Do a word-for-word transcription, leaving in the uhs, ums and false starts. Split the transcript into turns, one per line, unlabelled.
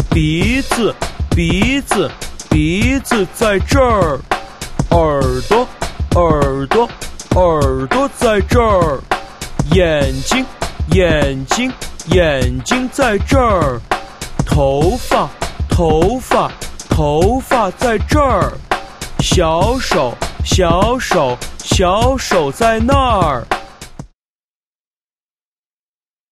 鼻子，鼻子，鼻子在这儿。耳朵，耳朵，耳朵在这儿。眼睛，眼睛，眼睛在这儿。头发，头发，头发在这儿。小手，小手，小手在那儿。